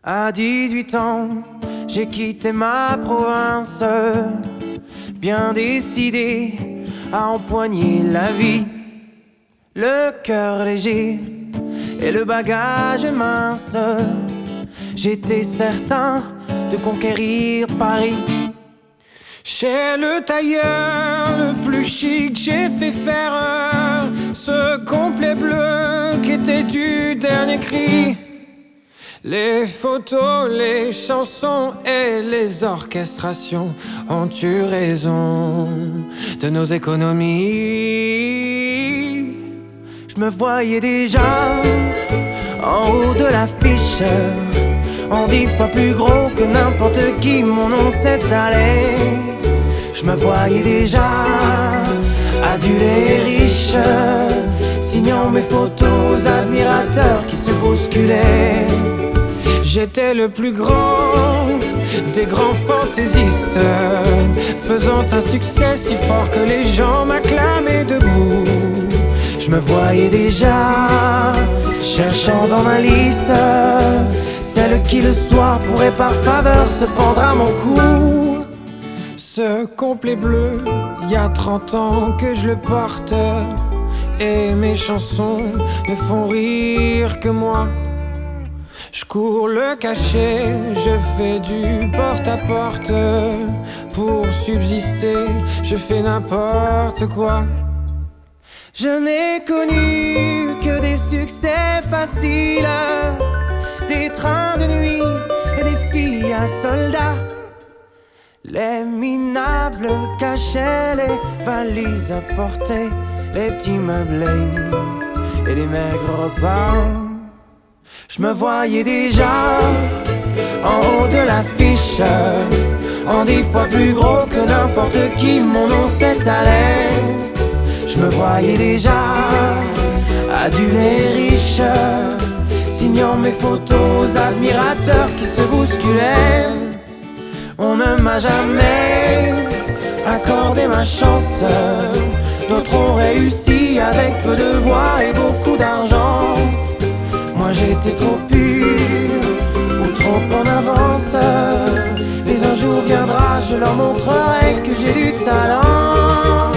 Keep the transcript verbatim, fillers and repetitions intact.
À dix-huit ans, j'ai quitté ma province, bien décidé à empoigner la vie, le cœur léger et le bagage mince. J'étais certain de conquérir Paris. Chez le tailleur le plus chic, j'ai fait faire ce complet bleu qui était du dernier cri. Les photos, les chansons et les orchestrations ont eu raison de nos économies. Je me voyais déjà en haut de l'affiche, en dix fois plus gros que n'importe qui, mon nom s'étalait. Je me voyais déjà adulé et riche, signant mes photos aux admirateurs qui se bousculaient. J'étais le plus grand des grands fantaisistes, faisant un succès si fort que les gens m'acclamaient debout. Je me voyais déjà cherchant dans ma liste celle qui le soir pourrait par faveur se prendre à mon cou. Ce complet bleu, il y a trente ans que je le porte, et mes chansons ne font rire que moi. Je cours le cachet, je fais du porte-à-porte. Pour subsister, je fais n'importe quoi. Je n'ai connu que des succès faciles, des trains de nuit et des filles à soldats. Les minables cachaient les valises à porter, les petits meublés et les maigres repas. Je me voyais déjà en haut de l'affiche, en dix fois plus gros que n'importe qui, mon nom s'étalait. Je me voyais déjà adulé et riche, signant mes photos aux admirateurs qui se bousculaient. On ne m'a jamais accordé ma chance, d'autres ont réussi avec peu de voix et beaucoup d'argent. Moi j'étais trop pur ou trop en avance, mais un jour viendra, je leur montrerai que j'ai du talent.